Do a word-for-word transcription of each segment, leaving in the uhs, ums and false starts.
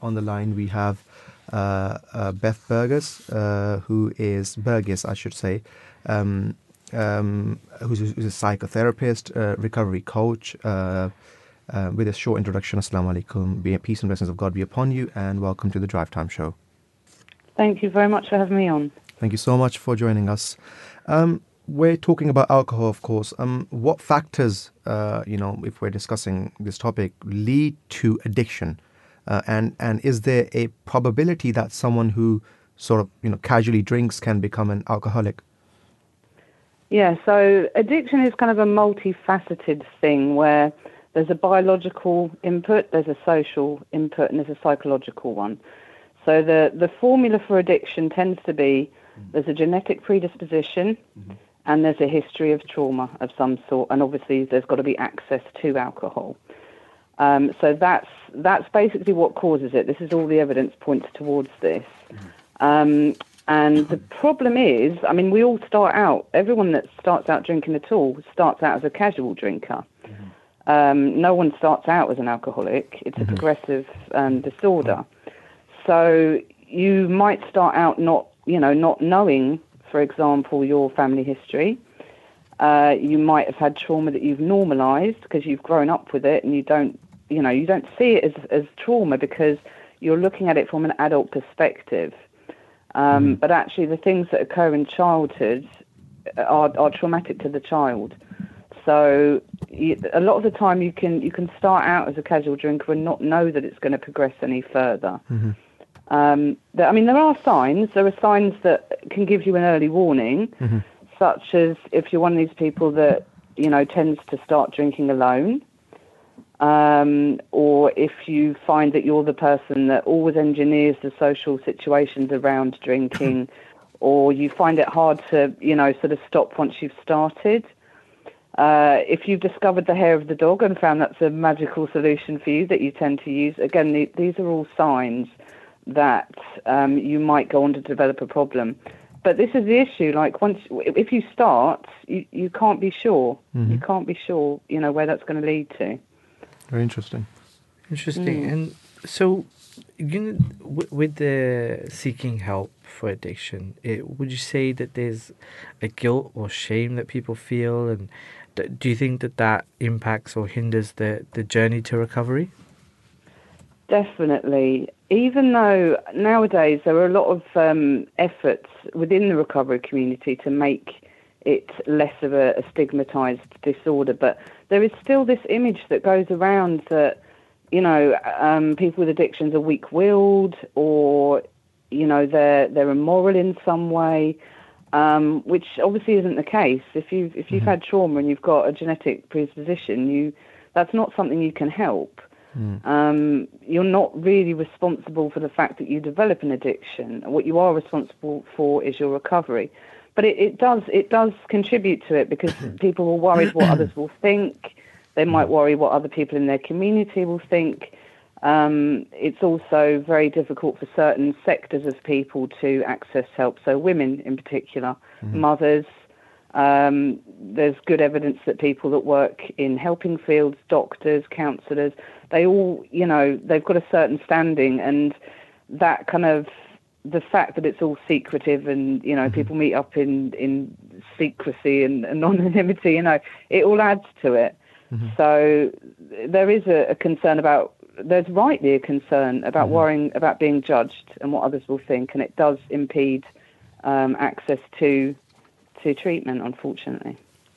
on the line we have uh, uh, Beth Burgess, uh, who is Burgess, I should say, um, um, who's, who's a psychotherapist, uh, recovery coach. Uh, uh, with a short introduction, Assalamu alaikum, be peace and blessings of God be upon you, and welcome to the Drive Time Show. Thank you very much for having me on. Thank you so much for joining us. Um, we're talking about alcohol, of course. Um, what factors, uh, you know, if we're discussing this topic, lead to addiction? Uh, and and is there a probability that someone who sort of, you know, casually drinks can become an alcoholic? Yeah, so addiction is kind of a multifaceted thing where there's a biological input, there's a social input, and there's a psychological one. So the, the formula for addiction tends to be there's a genetic predisposition mm-hmm. and there's a history of trauma of some sort, and obviously there's got to be access to alcohol. Um, so that's that's basically what causes it. This is all the evidence points towards this. Mm-hmm. Um, and the problem is, I mean, we all start out, everyone that starts out drinking at all starts out as a casual drinker. Mm-hmm. Um, no one starts out as an alcoholic. It's mm-hmm. a progressive um, disorder. Mm-hmm. So you might start out not, you know, not knowing, for example, your family history. Uh, you might have had trauma that you've normalised because you've grown up with it, and you don't, you know, you don't see it as, as trauma because you're looking at it from an adult perspective. Um, mm. But actually, the things that occur in childhood are, are traumatic to the child. So you, a lot of the time, you can you can start out as a casual drinker and not know that it's going to progress any further. Mm-hmm. Um, there, I mean, there are signs. There are signs that can give you an early warning, mm-hmm. such as if you're one of these people that, you know, tends to start drinking alone, um, or if you find that you're the person that always engineers the social situations around drinking, or you find it hard to, you know, sort of stop once you've started. Uh, if you've discovered the hair of the dog and found that's a magical solution for you that you tend to use, again, the, these are all signs that um, you might go on to develop a problem. But this is the issue, like once, if you start, you, you can't be sure. Mm-hmm. You can't be sure, you know, where that's going to lead to. Very interesting. Interesting. Mm. And so, you know, w- with the seeking help for addiction, it, would you say that there's a guilt or shame that people feel? And th- do you think that that impacts or hinders the, the journey to recovery? Definitely. Even though nowadays there are a lot of um, efforts within the recovery community to make it less of a, a stigmatised disorder, but there is still this image that goes around that, you know, um, people with addictions are weak-willed, or, you know, they're they're immoral in some way, um, which obviously isn't the case. If you've if you've mm-hmm. had trauma and you've got a genetic predisposition, you that's not something you can help. Mm. Um, you're not really responsible for the fact that you develop an addiction. What you are responsible for is your recovery. But it, it does it does contribute to it because people are worried what others will think. They might worry what other people in their community will think. Um, it's also very difficult for certain sectors of people to access help. So women in particular, mm-hmm. mothers. Um, there's good evidence that people that work in helping fields, doctors, counsellors, they all, you know, they've got a certain standing, and that kind of, the fact that it's all secretive and, you know, mm-hmm. people meet up in, in secrecy and anonymity, you know, it all adds to it. Mm-hmm. So there is a, a concern about, there's rightly a concern about mm-hmm. worrying about being judged and what others will think, and it does impede um, access to to treatment, unfortunately.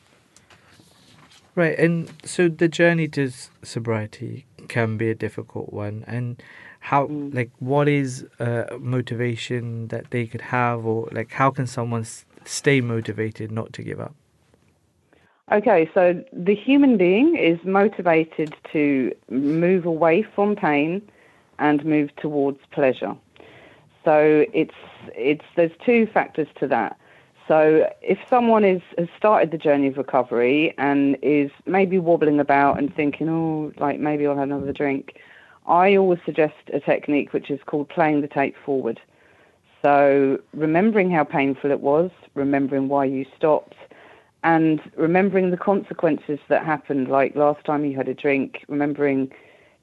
Right, and so the journey to sobriety can be a difficult one. And how, mm. like, what is uh, motivation that they could have, or like, how can someone s- stay motivated not to give up? Okay, so the human being is motivated to move away from pain and move towards pleasure. So it's it's there's two factors to that. So if someone is, has started the journey of recovery and is maybe wobbling about and thinking, oh, like maybe I'll have another drink, I always suggest a technique which is called playing the tape forward. So remembering how painful it was, remembering why you stopped, and remembering the consequences that happened, like last time you had a drink, remembering,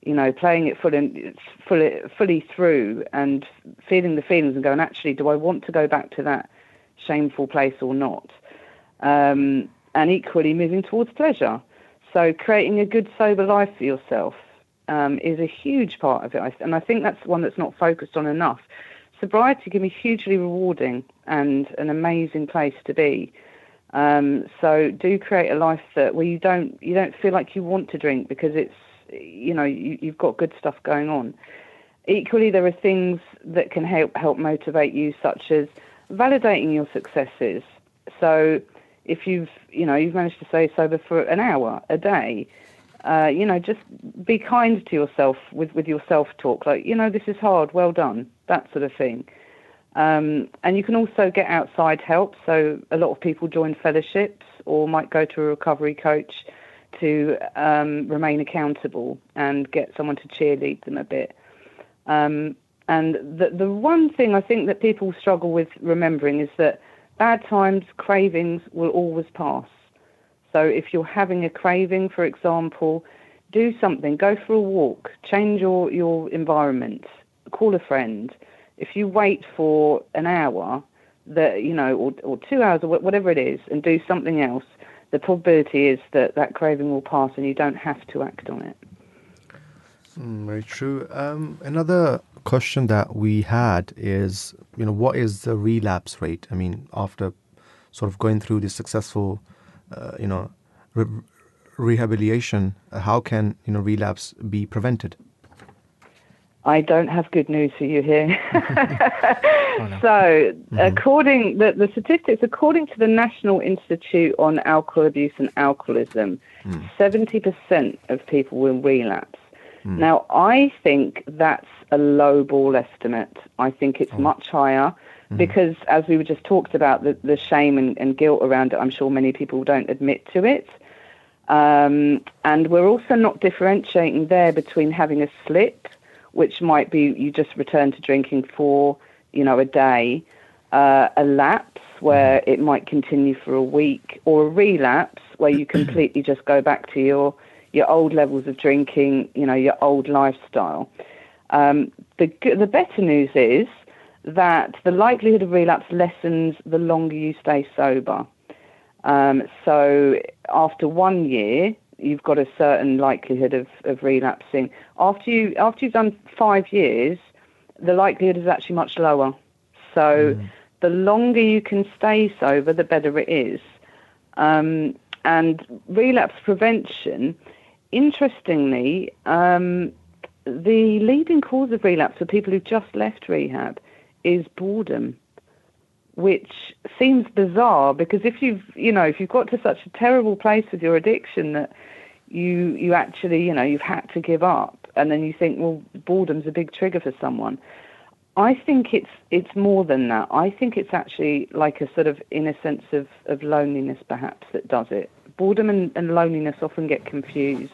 you know, playing it fully, fully, fully through and feeling the feelings and going, actually, do I want to go back to that shameful place or not? Um, and equally moving towards pleasure. So creating a good, sober life for yourself um, is a huge part of it. And I think that's one that's not focused on enough. Sobriety can be hugely rewarding and an amazing place to be. Um, so do create a life that where you don't you don't feel like you want to drink because it's, you know, you, you've got good stuff going on. Equally, there are things that can help help motivate you, such as validating your successes. So if you've, you know, you've managed to stay sober for an hour a day, uh, you know, just be kind to yourself with, with your self-talk. Like, you know, this is hard, well done, that sort of thing. Um, and you can also get outside help. So a lot of people join fellowships or might go to a recovery coach to um, remain accountable and get someone to cheerlead them a bit. Um, and the, the one thing I think that people struggle with remembering is that bad times, cravings will always pass. So if you're having a craving, for example, do something, go for a walk, change your, your environment, call a friend. If you wait for an hour, that you know, or, or two hours, or whatever it is, and do something else, the probability is that that craving will pass and you don't have to act on it. Mm, very true. Um, another question that we had is, you know, what is the relapse rate? I mean, after sort of going through this successful, uh, you know, re- rehabilitation, uh, how can, you know, relapse be prevented? I don't have good news for you here. Oh, no. So, Mm-hmm. according the, the statistics, according to the National Institute on Alcohol Abuse and Alcoholism, Mm. seventy percent of people will relapse. Mm. Now, I think that's a low ball estimate. I think it's Oh. much higher Mhm. because, as we were just talked about, the, the shame and, and guilt around it, I'm sure many people don't admit to it. Um, and we're also not differentiating there between having a slip, which might be you just return to drinking for, you know, a day, uh, a lapse where it might continue for a week, or a relapse where you completely just go back to your, your old levels of drinking, you know, your old lifestyle. Um, the, the better news is that the likelihood of relapse lessens the longer you stay sober. Um, so after one year, you've got a certain likelihood of, of relapsing. After you after you've done five years, the likelihood is actually much lower. So Mm. the longer you can stay sober, the better it is. Um, and relapse prevention, interestingly, um, the leading cause of relapse for people who've just left rehab is boredom, which seems bizarre because if you've, you know, if you've got to such a terrible place with your addiction that you you actually, you know, you've had to give up, and then you think, well, boredom's a big trigger for someone. I think it's it's more than that. I think it's actually like a sort of inner sense of, of loneliness, perhaps, that does it. Boredom and, and loneliness often get confused.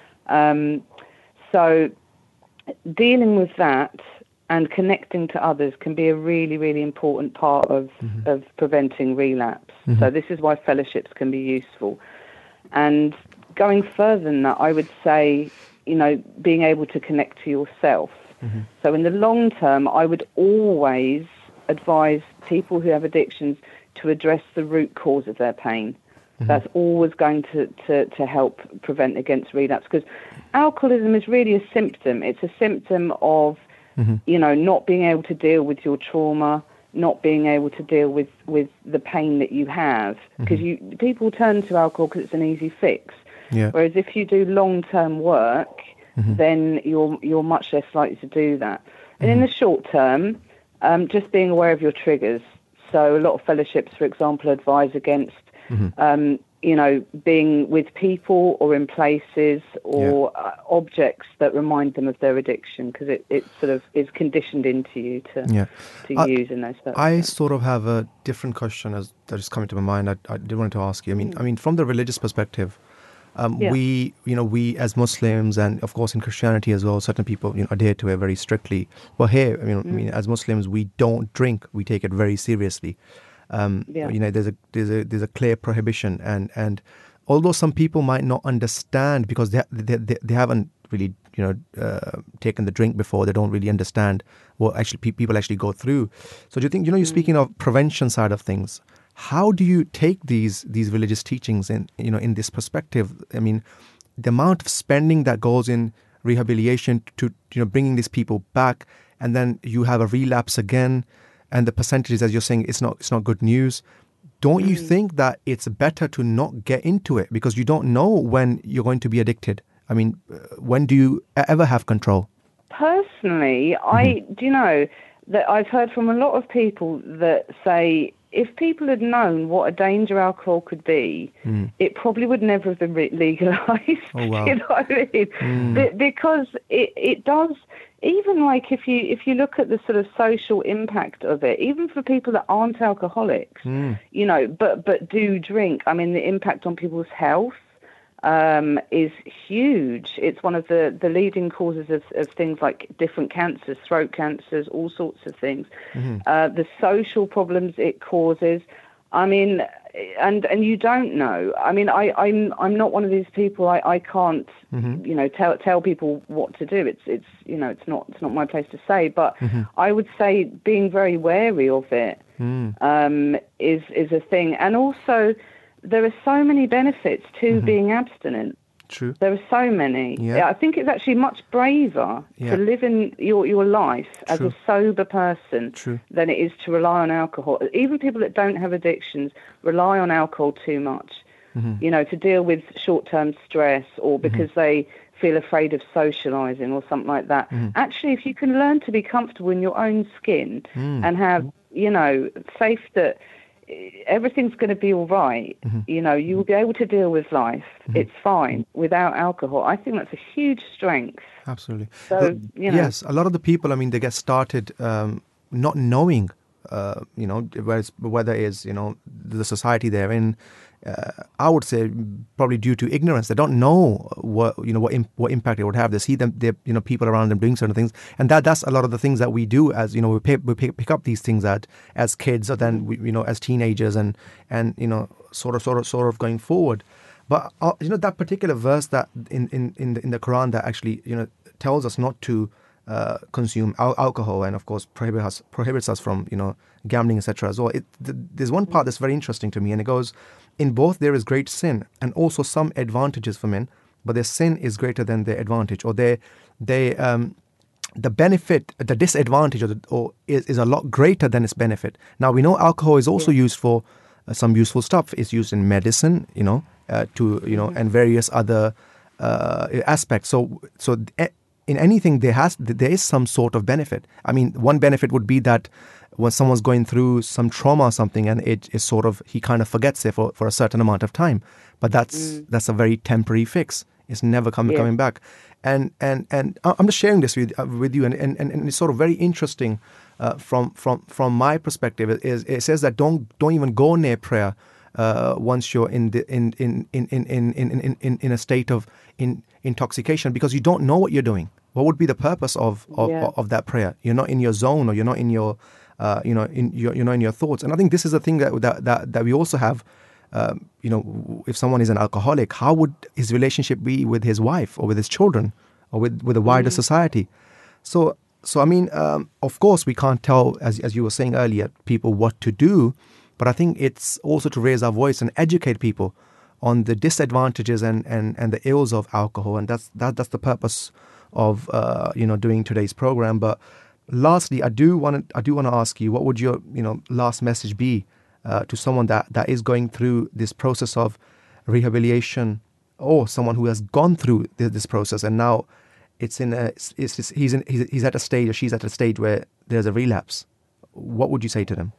Um, so dealing with that and connecting to others can be a really, really important part of, Mhm. of preventing relapse. Mhm. So this is why fellowships can be useful. And going further than that, I would say, you know, being able to connect to yourself. Mhm. So in the long term, I would always advise people who have addictions to address the root cause of their pain. Mhm. That's always going to, to, to help prevent against relapse, because alcoholism is really a symptom. It's a symptom of, Mhm. you know, not being able to deal with your trauma, not being able to deal with, with the pain that you have, because you people turn to alcohol because it's an easy fix. Yeah. Whereas if you do long-term work, Mhm. then you're you're much less likely to do that. And in Mhm. the short term, um, just being aware of your triggers. So a lot of fellowships, for example, advise against, Mhm. um, you know, being with people or in places or uh, objects that remind them of their addiction, because it, it sort of is conditioned into you to Yeah. to I- use in those I circumstances. sort of have a different question as that is coming to my mind. I, I did want to ask you. I mean, I mean, from the religious perspective, um, Yeah. we, you know, we as Muslims and of course in Christianity as well, certain people, you know, adhere to it very strictly. Well, here, I mean, I mean, as Muslims, we don't drink. We take it very seriously. Um, Yeah. You know, there's a there's a there's a clear prohibition, and and although some people might not understand because they they they, they haven't really, you know, uh, taken the drink before. They don't really understand what actually pe- people actually go through. So do you think, you know, you're speaking of prevention side of things. How do you take these these religious teachings in, you know, in this perspective? I mean, the amount of spending that goes in rehabilitation to, you know, bringing these people back, and then you have a relapse again, and the percentages, as you're saying, it's not it's not good news. Don't you think that it's better to not get into it because you don't know when you're going to be addicted? I mean, uh, when do you e- ever have control? Personally, I do you know that I've heard from a lot of people that say if people had known what a danger alcohol could be, Mm. it probably would never have been re- legalized. Oh, wow. You know what I mean? Mm. Be- because it it does. Even like if you if you look at the sort of social impact of it, even for people that aren't alcoholics, Mm. you know, but but do drink. I mean, the impact on people's health um, is huge. It's one of the, the leading causes of, of things like different cancers, throat cancers, all sorts of things. Mm-hmm. Uh, the social problems it causes. I mean, and and you don't know. I mean, I, I'm I'm not one of these people. I, I can't, Mm-hmm. you know, tell tell people what to do. It's it's you know, it's not it's not my place to say. But Mm-hmm. I would say being very wary of it Mm. um, is is a thing. And also, there are so many benefits to Mm-hmm. being abstinent. True. There are so many. Yeah. I think it's actually much braver Yeah. to live in your, your life as True. a sober person True. than it is to rely on alcohol. Even people that don't have addictions rely on alcohol too much, Mm-hmm. you know, to deal with short-term stress or because they feel afraid of socializing or something like that. Mm-hmm. Actually, if you can learn to be comfortable in your own skin Mm. and have, you know, faith that everything's going to be all right. Mm-hmm. You know, you will be able to deal with life. Mm-hmm. It's fine without alcohol. I think that's a huge strength. Absolutely. So, Well, you know. Yes, a lot of the people, I mean, they get started um, not knowing, uh, you know, whereas, whether it's, you know, the society they're in. Uh, I would say probably due to ignorance. They don't know what, you know, what im- what impact it would have. They see them, they, you know, people around them doing certain things, and that that's a lot of the things that we do as, you know, we pick, we pick, pick up these things at as kids, or then we, you know, as teenagers, and and you know, sort of sort of sort of going forward. But uh, you know, that particular verse that in in in the, in the Quran that actually, you know, tells us not to uh, consume al- alcohol, and of course prohibits us prohibits us from, you know, gambling, et cetera as well. It, th- there's one part that's very interesting to me, and it goes, in both there is great sin and also some advantages for men, but their sin is greater than their advantage, or their they um the benefit, the disadvantage, or, the, or is, is a lot greater than its benefit. Now we know alcohol is also Yeah. used for uh, some useful stuff. It's used in medicine, you know, uh, to you know, and various other uh, aspects. So so th- in anything there has there is some sort of benefit. I mean, one benefit would be that when someone's going through some trauma or something, and it is sort of, he kind of forgets it for, for a certain amount of time, but that's that's a very temporary fix. It's never coming Yeah. coming back. And and and I- I'm just sharing this with uh, with you, and, and, and it's sort of very interesting uh, from from from my perspective. It, is, it says that don't don't even go near prayer uh, once you're in the in in in in in in, in, in, in a state of in, intoxication, because you don't know what you're doing. What would be the purpose of of, Yeah. of that prayer? You're not in your zone, or you're not in your uh, you know in your you're not in your thoughts. And I think this is a thing that that that, that we also have. Um, you know, if someone is an alcoholic, how would his relationship be with his wife or with his children or with, with the wider society? So, so I mean, um, of course, we can't tell, as as you were saying earlier, people what to do, but I think it's also to raise our voice and educate people on the disadvantages and, and, and the ills of alcohol, and that's that that's the purpose of uh, you know doing today's program. But lastly, I do want to I do want to ask you, what would your you know last message be Uh, to someone that, that is going through this process of rehabilitation, or someone who has gone through this, this process, and now it's in a it's, it's, he's in he's, he's at a stage, or she's at a stage where there's a relapse? What would you say to them?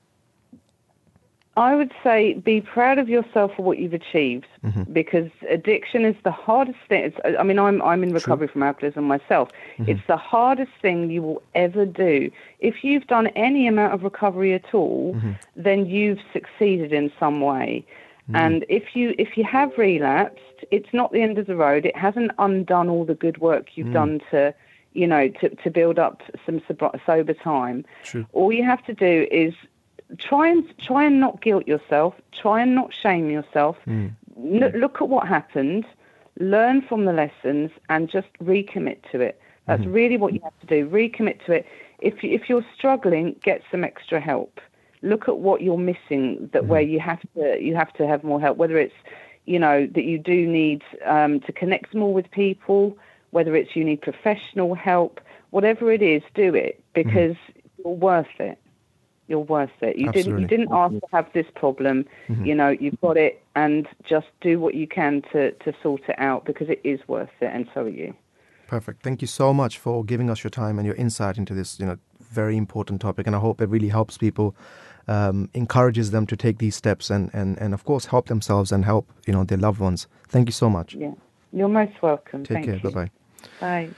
I would say be proud of yourself for what you've achieved, Mm-hmm. because addiction is the hardest thing. It's, I mean, I'm I'm in recovery from alcoholism myself. Mm-hmm. It's the hardest thing you will ever do. If you've done any amount of recovery at all, Mm-hmm. then you've succeeded in some way. Mm-hmm. And if you if you have relapsed, it's not the end of the road. It hasn't undone all the good work you've Mm. done to, you know, to, to build up some sob- sober time. True. All you have to do is try and try and not guilt yourself. Try and not shame yourself. Mm. N- look at what happened. learn from the lessons, and just recommit to it. That's Mhm. really what you have to do. Recommit to it. If you- if you're struggling, get some extra help. Look at what you're missing, that where you have to you have to have more help. Whether it's, you know, that you do need um, to connect more with people, whether it's you need professional help, whatever it is, do it, because you're worth it. You're worth it. You didn't you Absolutely. didn't ask to have this problem. Mhm. You know, you've got it, and just do what you can to, to sort it out, because it is worth it, and so are you. Perfect. Thank you so much for giving us your time and your insight into this, you know, very important topic. And I hope it really helps people, um, encourages them to take these steps and, and, and of course help themselves and help, you know, their loved ones. Thank you so much. Yeah. You're most welcome. Take Thank care. you. Bye bye. Bye.